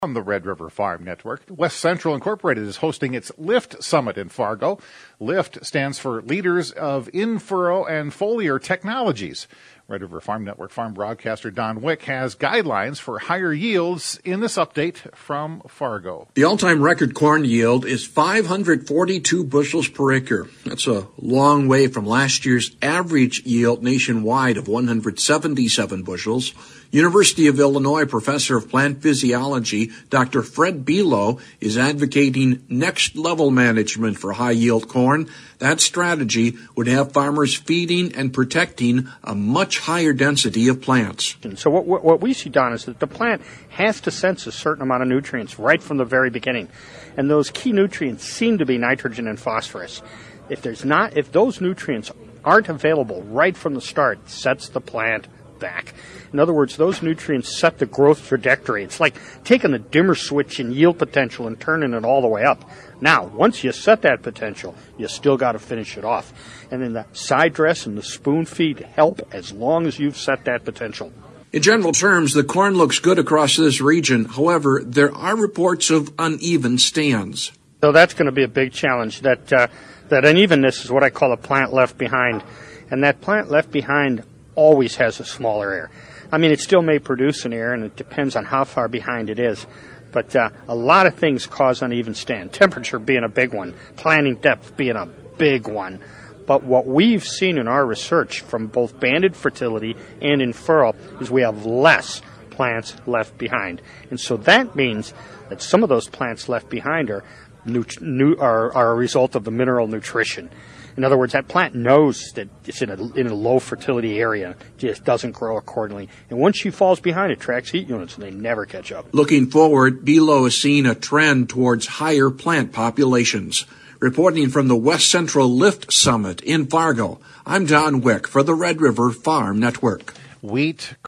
On the Red River Farm Network, West Central Incorporated is hosting its LIFT Summit in Fargo. LIFT stands for Leaders of In-Furrow and Foliar Technologies. Red River Farm Network farm broadcaster Don Wick has guidelines for higher yields in this update from Fargo. The all-time record corn yield is 542 bushels per acre. That's a long way from last year's average yield nationwide of 177 bushels. University of Illinois professor of plant physiology, Dr. Fred Below, is advocating next-level management for high-yield corn. That strategy would have farmers feeding and protecting a much higher density of plants. So what we see, Don, is that the plant has to sense a certain amount of nutrients right from the very beginning. And those key nutrients seem to be nitrogen and phosphorus. If those nutrients aren't available right from the start, it sets the plant back. In other words, those nutrients set the growth trajectory. It's like taking the dimmer switch in yield potential and turning it all the way up. Now, once you set that potential, you still got to finish it off. And then the side dress and the spoon feed help as long as you've set that potential. In general terms, the corn looks good across this region. However, there are reports of uneven stands. So that's going to be a big challenge. That unevenness is what I call a plant left behind. And that plant left behind always has a smaller ear. I mean, it still may produce an ear, and it depends on how far behind it is. But a lot of things cause uneven stand, temperature being a big one, planting depth being a big one. But what we've seen in our research from both banded fertility and in furrow is we have less plants left behind. And so that means that some of those plants left behind are a result of the mineral nutrition. In other words, that plant knows that it's in a low fertility area, just doesn't grow accordingly. And once she falls behind, it tracks heat units, and they never catch up. Looking forward, Below is seeing a trend towards higher plant populations. Reporting from the West Central LIFT Summit in Fargo, I'm Don Wick for the Red River Farm Network. Wheat